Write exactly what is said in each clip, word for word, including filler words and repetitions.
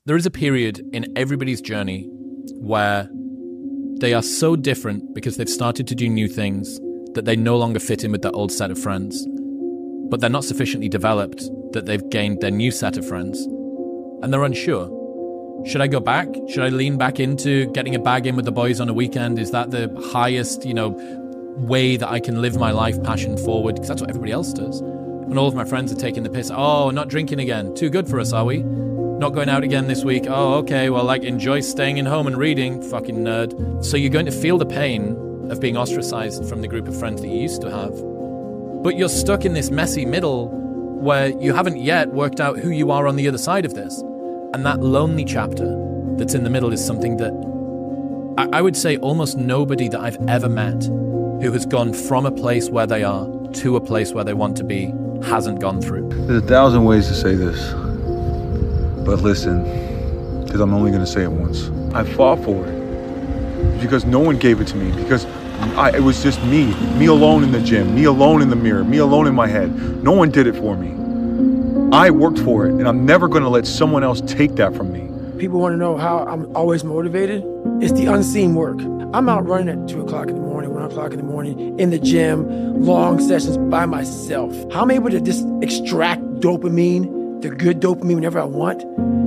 There is a period in everybody's journey where they are so different because they've started to do new things that they no longer fit in with their old set of friends. But they're not sufficiently developed that they've gained their new set of friends. And they're unsure. Should I go back? Should I lean back into getting a bag in with the boys on a weekend? Is that the highest, you know, way that I can live my life passion forward? Because that's what everybody else does. And all of my friends are taking the piss. Oh, not drinking again. Too good for us, are we? Not going out again this week. Oh, okay, well, like, enjoy staying in home and reading. Fucking nerd. So you're going to feel the pain of being ostracized from the group of friends that you used to have. But you're stuck in this messy middle where you haven't yet worked out who you are on the other side of this. And that lonely chapter that's in the middle is something that I, I would say almost nobody that I've ever met who has gone from a place where they are to a place where they want to be hasn't gone through. There's a thousand ways to say this, but listen, because I'm only going to say it once. I fought for it because no one gave it to me, because I, it was just me, me alone in the gym, me alone in the mirror, me alone in my head. No one did it for me. I worked for it, and I'm never going to let someone else take that from me. People want to know how I'm always motivated. It's the unseen work. I'm out running at two o'clock in the morning, one o'clock in the morning, in the gym, long sessions by myself. How I'm able to just extract dopamine, the good dopamine whenever I want.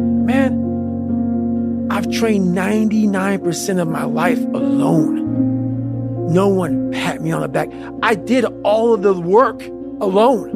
Man, I've trained ninety-nine percent of my life alone. No one pat me on the back. I did all of the work alone.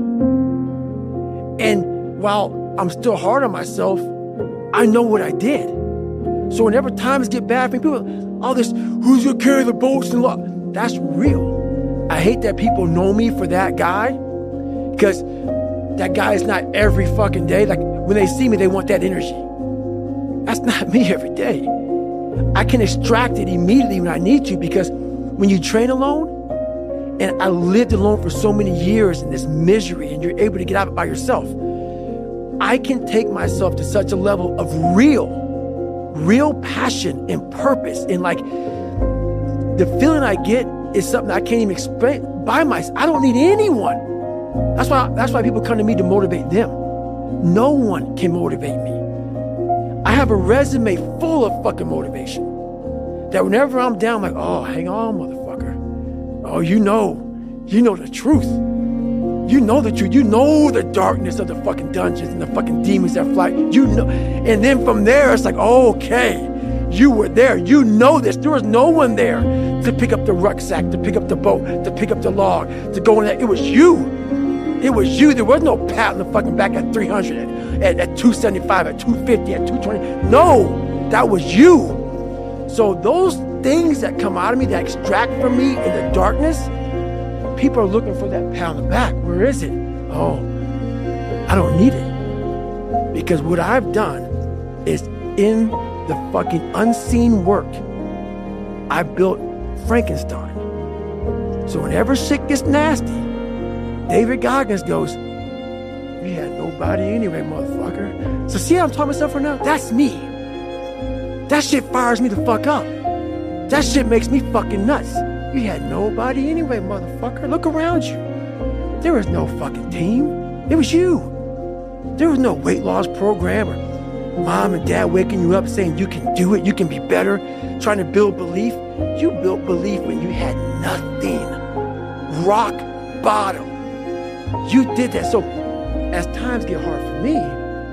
And while I'm still hard on myself, I know what I did. So whenever times get bad for me, people, all this, who's gonna carry the boats and law? That's real. I hate that people know me for that guy, because that guy is not every fucking day. Like, when they see me, they want that energy. That's not me every day. I can extract it immediately when I need to, because when you train alone, and I lived alone for so many years in this misery, and you're able to get out of it by yourself, I can take myself to such a level of real, real passion and purpose. And like, the feeling I get is something I can't even explain by myself. I don't need anyone. That's why, that's why people come to me to motivate them. No one can motivate me. I have a resume full of fucking motivation that whenever I'm down, I'm like, oh, hang on, motherfucker. Oh, you know, you know the truth. You know the truth. You know the darkness of the fucking dungeons and the fucking demons that fly. You know. And then from there, it's like, oh, okay, you were there. You know this. There was no one there to pick up the rucksack, to pick up the boat, to pick up the log, to go in that. It was you. It was you. There was no pat on the fucking back at three hundred, at, at two seventy-five, at two fifty, at two twenty. No, that was you. So those things that come out of me, that extract from me in the darkness, people are looking for that pat on the back. Where is it? Oh, I don't need it. Because what I've done is, in the fucking unseen work, I built Frankenstein. So whenever shit gets nasty, David Goggins goes, you had nobody anyway, motherfucker. So see how I'm talking myself right now? That's me. That shit fires me the fuck up. That shit makes me fucking nuts. You had nobody anyway, motherfucker. Look around you. There was no fucking team. It was you. There was no weight loss program or mom and dad waking you up saying you can do it, you can be better, trying to build belief. You built belief when you had nothing. Rock bottom. You did that. So as times get hard for me,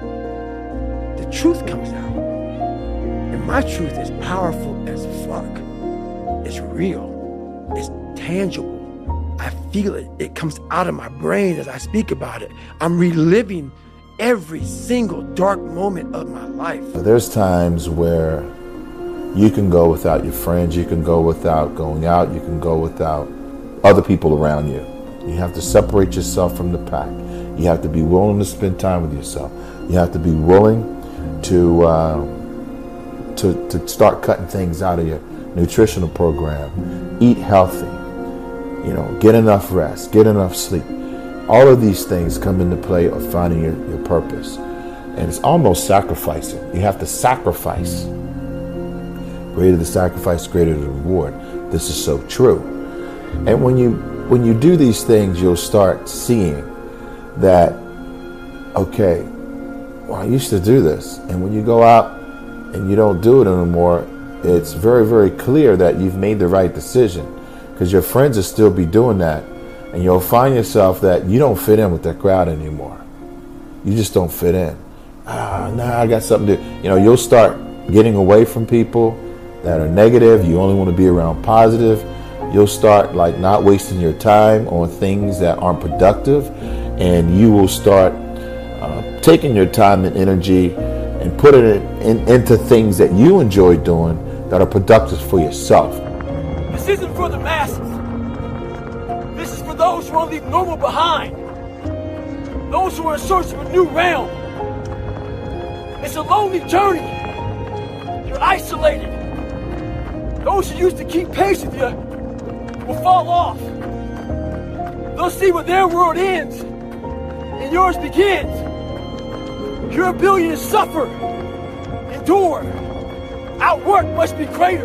the truth comes out. And my truth is powerful as fuck. It's real. It's tangible. I feel it. It comes out of my brain as I speak about it. I'm reliving every single dark moment of my life. There's times where you can go without your friends, you can go without going out, you can go without other people around you. You have to separate yourself from the pack. You have to be willing to spend time with yourself. You have to be willing to uh, to, to start cutting things out of your nutritional program. Eat healthy. You know, get enough rest, get enough sleep. All of these things come into play of finding your, your purpose. And it's almost sacrificing. You have to sacrifice. Greater the sacrifice, greater the reward. This is so true. And when you when you do these things, you'll start seeing that, okay, well, I used to do this. And when you go out and you don't do it anymore, it's very, very clear that you've made the right decision, because your friends will still be doing that, and you'll find yourself that you don't fit in with that crowd anymore. You just don't fit in. Ah, nah, I got something to, you know, you'll start getting away from people that are negative. You only want to be around positive. You'll start like not wasting your time on things that aren't productive, and you will start uh, taking your time and energy and putting it in, into things that you enjoy doing that are productive for yourself. This isn't for the masses. This is for those who want to leave normal behind. Those who are in search of a new realm. It's a lonely journey. You're isolated. Those who used to keep pace with you will fall off. They'll see where their world ends and yours begins. Your ability to suffer, endure, outwork must be greater.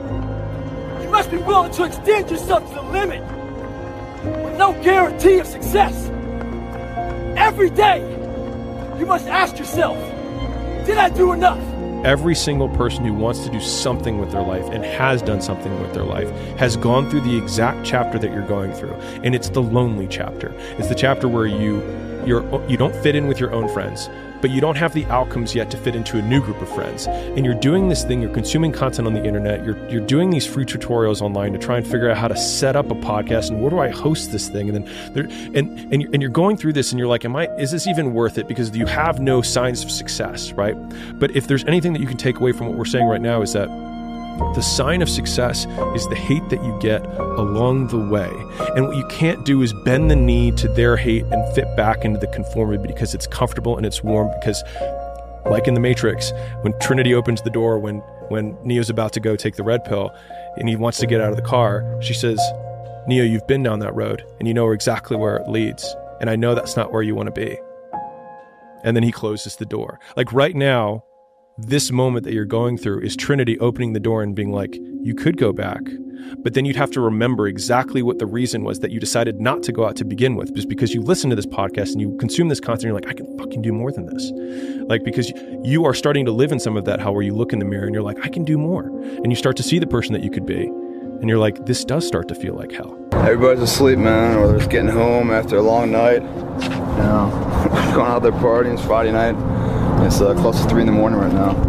You must be willing to extend yourself to the limit with no guarantee of success. Every day, you must ask yourself, did I do enough? Every single person who wants to do something with their life and has done something with their life has gone through the exact chapter that you're going through. And it's the lonely chapter. It's the chapter where you you're, you don't fit in with your own friends, but you don't have the outcomes yet to fit into a new group of friends. And you're doing this thing, you're consuming content on the internet, you're you're doing these free tutorials online to try and figure out how to set up a podcast and where do I host this thing? And then there, and and you're, and you're going through this and you're like, am I is this even worth it? Because you have no signs of success, right? But if there's anything that you can take away from what we're saying right now, is that the sign of success is the hate that you get along the way. And what you can't do is bend the knee to their hate and fit back into the conformity because it's comfortable and it's warm. Because like in the Matrix, when Trinity opens the door, when, when Neo's about to go take the red pill and he wants to get out of the car, she says, Neo, you've been down that road and you know exactly where it leads. And I know that's not where you want to be. And then he closes the door. Like right now, this moment that you're going through is Trinity opening the door and being like, you could go back, but then you'd have to remember exactly what the reason was that you decided not to go out to begin with, just because you listen to this podcast and you consume this content, and you're like, I can fucking do more than this. Like, because you are starting to live in some of that hell where you look in the mirror and you're like, I can do more. And you start to see the person that you could be. And you're like, this does start to feel like hell. Everybody's asleep, man, or they're just getting home after a long night. You know, going out there partying. It's Friday night. It's uh, close to three in the morning right now.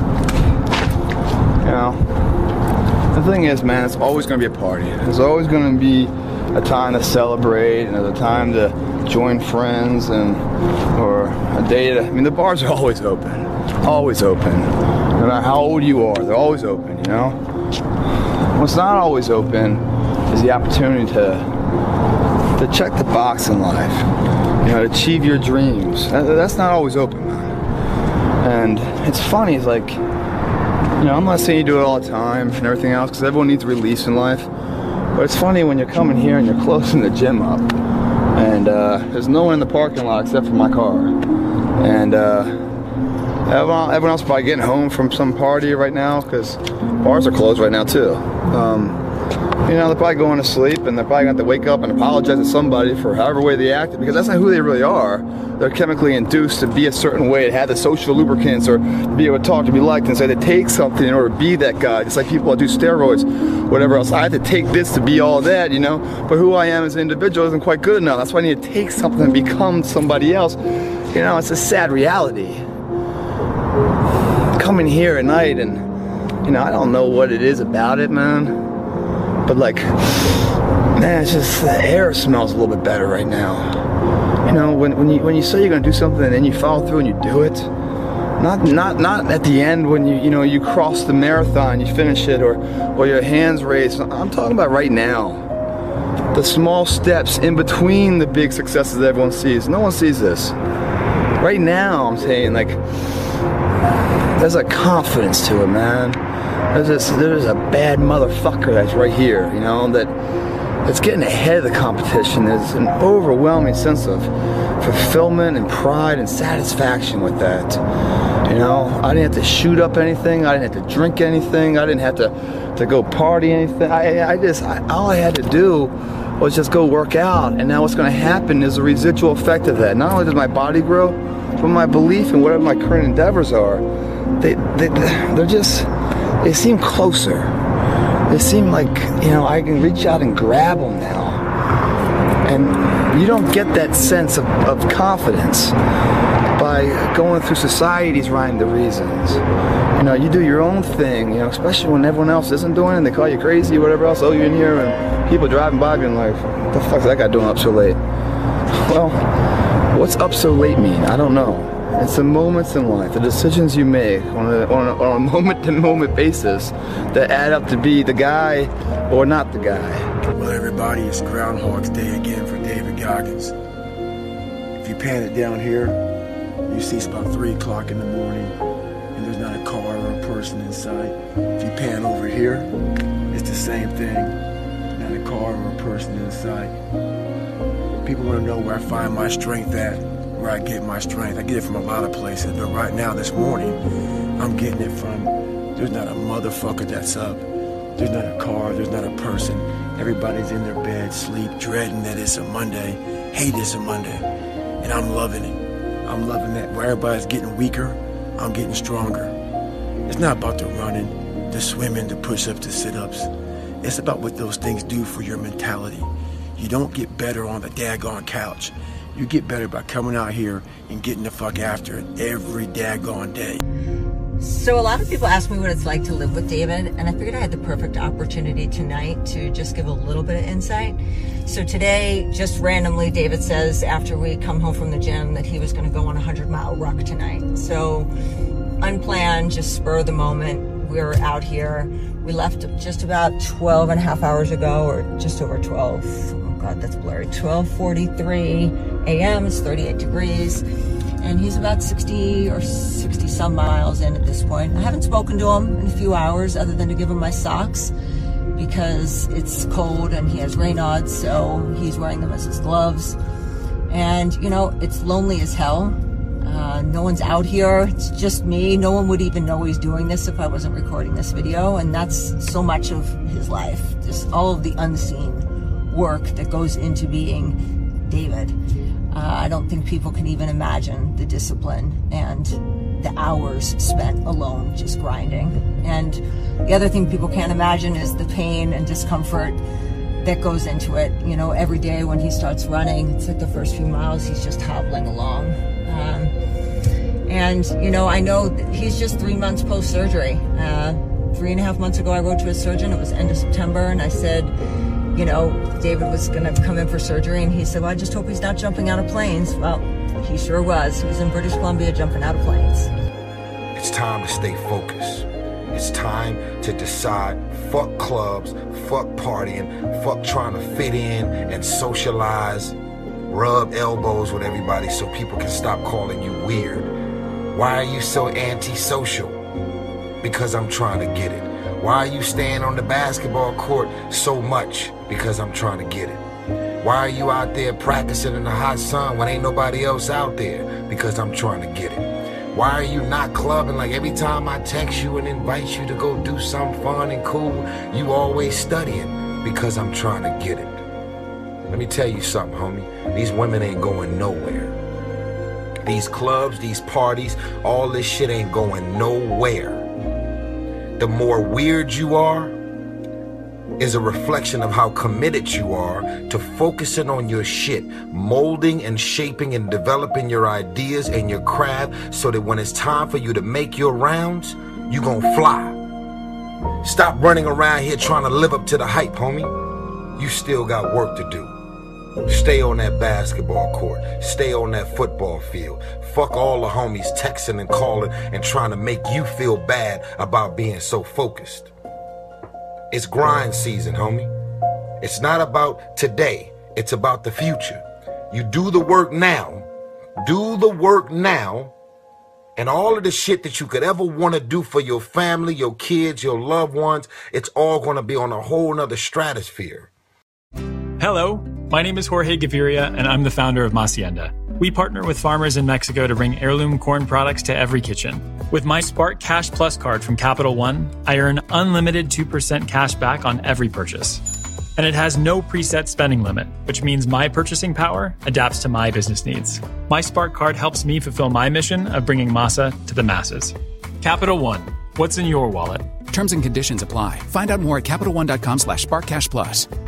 You know, the thing is, man, it's always going to be a party. There's always going to be a time to celebrate, and there's a time to join friends, and or a day to. I mean, the bars are always open, always open. No matter how old you are, they're always open. You know, what's not always open is the opportunity to to check the box in life. You know, to achieve your dreams. That, that's not always open, man. And it's funny, it's like, you know, I'm not saying you do it all the time and everything else, because everyone needs release in life. But it's funny when you're coming here and you're closing the gym up, and uh, there's no one in the parking lot except for my car. And uh, everyone, everyone else probably getting home from some party right now, because bars are closed right now too. Um, you know, they're probably going to sleep, and they're probably going to have to wake up and apologize to somebody for however way they acted, because that's not who they really are. They're chemically induced to be a certain way, to have the social lubricants, or to be able to talk, to be liked, and so they take something in order to be that guy. Just like people that do steroids, whatever else. I have to take this to be all that, you know, but who I am as an individual isn't quite good enough. That's why I need to take something and become somebody else. You know, it's a sad reality. Coming here at night, and, you know, I don't know what it is about it, man. But like, man, it's just the air smells a little bit better right now. You know, when when you when you say you're gonna do something and then you follow through and you do it, not not not at the end when you you know you cross the marathon, you finish it, or or your hands raised. I'm talking about right now. The small steps in between the big successes that everyone sees. No one sees this. Right now, I'm saying, like, there's a confidence to it, man. There's this, there's a bad motherfucker that's right here, you know, that that's getting ahead of the competition. There's an overwhelming sense of fulfillment and pride and satisfaction with that. You know, I didn't have to shoot up anything. I didn't have to drink anything. I didn't have to, to go party anything. I, I just, I, all I had to do was just go work out. And now what's going to happen is a residual effect of that. Not only does my body grow, but my belief in whatever my current endeavors are, they, they, they're just, they seem closer. They seem like, you know, I can reach out and grab them now. And you don't get that sense of, of confidence by going through society's rhyme to reasons. You know, you do your own thing, you know, especially when everyone else isn't doing it and they call you crazy or whatever else. Oh, you're in here and people driving by being like, what the fuck's that guy doing up so late? Well, what's up so late mean? I don't know. It's the moments in life, the decisions you make on a, on a, on a moment-to-moment basis that add up to be the guy or not the guy. Well, everybody, it's Groundhog's Day again for David Goggins. If you pan it down here, you see it's about three o'clock in the morning and there's not a car or a person inside. If you pan over here, it's the same thing, not a car or a person inside. People want to know where I find my strength at, where I get my strength. I get it from a lot of places, but right now, this morning, I'm getting it from, there's not a motherfucker that's up. There's not a car, there's not a person. Everybody's in their bed, sleep, dreading that it's a Monday, hate it's a Monday, and I'm loving it. I'm loving that. Where everybody's getting weaker, I'm getting stronger. It's not about the running, the swimming, the push-ups, the sit-ups. It's about what those things do for your mentality. You don't get better on the daggone couch. You get better by coming out here and getting the fuck after it every daggone day. So a lot of people ask me what it's like to live with David, and I figured I had the perfect opportunity tonight to just give a little bit of insight. So today, just randomly, David says after we come home from the gym that he was going to go on a hundred mile ruck tonight. So unplanned, just spur of the moment, we're out here. We left just about twelve and a half hours ago, or just over twelve. Oh God, that's blurry. twelve forty-three a m It's thirty-eight degrees. And he's about sixty or sixty some miles in at this point. I haven't spoken to him in a few hours other than to give him my socks because it's cold and he has Raynaud's, so he's wearing them as his gloves. And, you know, it's lonely as hell. Uh, no one's out here. It's just me. No one would even know he's doing this if I wasn't recording this video. And that's so much of his life. Just all of the unseen work that goes into being David. Uh, I don't think people can even imagine the discipline and the hours spent alone just grinding. And the other thing people can't imagine is the pain and discomfort that goes into it. You know, every day when he starts running, it's like the first few miles, he's just hobbling along. Um, and, you know, I know that he's just three months post-surgery. Uh, three and a half months ago, I wrote to his surgeon. It was end of September, and I said, you know, David was going to come in for surgery, and he said, well, I just hope he's not jumping out of planes. Well, he sure was. He was in British Columbia jumping out of planes. It's time to stay focused. It's time to decide, fuck clubs, fuck partying, fuck trying to fit in and socialize, rub elbows with everybody so people can stop calling you weird. Why are you so antisocial? Because I'm trying to get it. Why are you staying on the basketball court so much? Because I'm trying to get it. Why are you out there practicing in the hot sun when ain't nobody else out there? Because I'm trying to get it. Why are you not clubbing like every time I text you and invite you to go do something fun and cool, you always studying? Because I'm trying to get it. Let me tell you something, homie. These women ain't going nowhere. These clubs, these parties, all this shit ain't going nowhere. The more weird you are is a reflection of how committed you are to focusing on your shit, molding and shaping and developing your ideas and your craft so that when it's time for you to make your rounds, you gonna fly. Stop running around here trying to live up to the hype, homie. You still got work to do. Stay on that basketball court. Stay on that football field. Fuck all the homies texting and calling and trying to make you feel bad about being so focused. It's grind season, homie. It's not about today. It's about the future. You do the work now. Do the work now. And all of the shit that you could ever want to do for your family, your kids, your loved ones, it's all going to be on a whole nother stratosphere. Hello, my name is Jorge Gaviria, and I'm the founder of Macienda. We partner with farmers in Mexico to bring heirloom corn products to every kitchen. With my Spark Cash Plus card from Capital One, I earn unlimited two percent cash back on every purchase. And it has no preset spending limit, which means my purchasing power adapts to my business needs. My Spark Card helps me fulfill my mission of bringing Masa to the masses. Capital One, what's in your wallet? Terms and conditions apply. Find out more at CapitalOne.com slash SparkCash Plus.